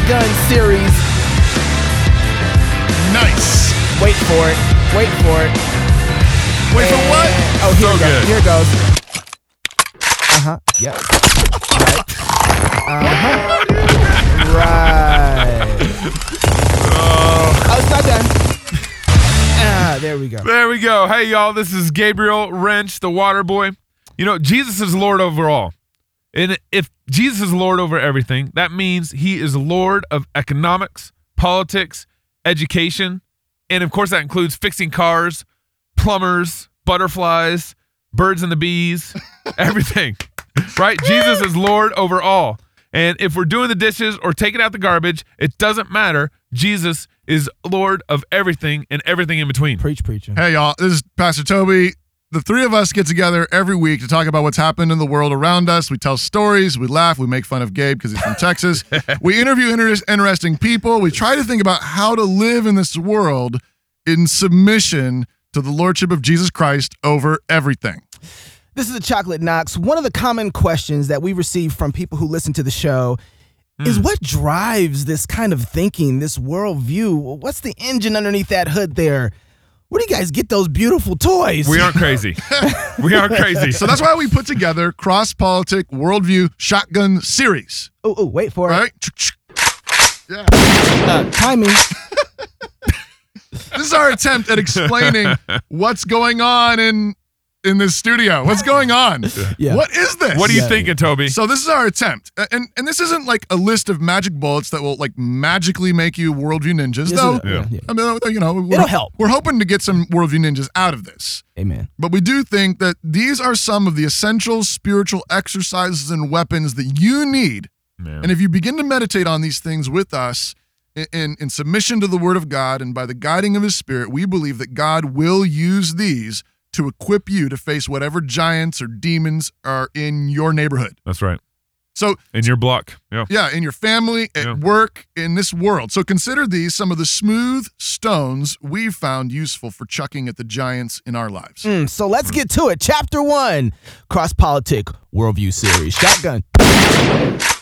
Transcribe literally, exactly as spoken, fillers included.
Shotgun series. Nice. Wait for it. Wait for it. Wait for what? Oh, here So it goes. good. Here it goes. Uh-huh. Yep. Right. Uh-huh. Right. Oh, it's not done. Ah, there we go. There we go. Hey, y'all, this is Gabriel Wrench, the water boy. You know, Jesus is Lord over all. And if Jesus is Lord over everything, that means he is Lord of economics, politics, education, and of course that includes fixing cars, plumbers, butterflies, birds and the bees, everything, right? Jesus is Lord over all. And if we're doing the dishes or taking out the garbage, it doesn't matter. Jesus is Lord of everything and everything in between. Preach, preacher. Hey, y'all. This is Pastor Toby. The three of us get together every week to talk about what's happened in the world around us. We tell stories. We laugh. We make fun of Gabe because he's from Texas. We interview inter- interesting people. We try to think about how to live in this world in submission to the Lordship of Jesus Christ over everything. This is a Chocolate Knox. One of the common questions that we receive from people who listen to the show mm. is what drives this kind of thinking, this worldview? What's the engine underneath that hood there? Where do you guys get those beautiful toys? We aren't crazy. We aren't crazy. So that's why we put together Cross Politic Worldview Shotgun Series. Oh, oh, wait for Right? it. Yeah. Uh, timing. This is our attempt at explaining what's going on in in this studio. What's going on? Yeah. What is this? What are you Yeah. thinking, Toby? So this is our attempt. And and this isn't like a list of magic bullets that will like magically make you worldview ninjas. Yes, though, it- yeah, yeah. I mean, you know, we're, It'll help. We're hoping to get some worldview ninjas out of this. Amen. But we do think that these are some of the essential spiritual exercises and weapons that you need. Man. And if you begin to meditate on these things with us in, in, in submission to the Word of God and by the guiding of His Spirit, we believe that God will use these to equip you to face whatever giants or demons are in your neighborhood. That's right. So, In your block. Yeah. yeah, in your family, at Yeah. work, in this world. So consider these some of the smooth stones we've found useful for chucking at the giants in our lives. Mm, so let's get to it. Chapter one, Cross Politic Worldview Series. Shotgun.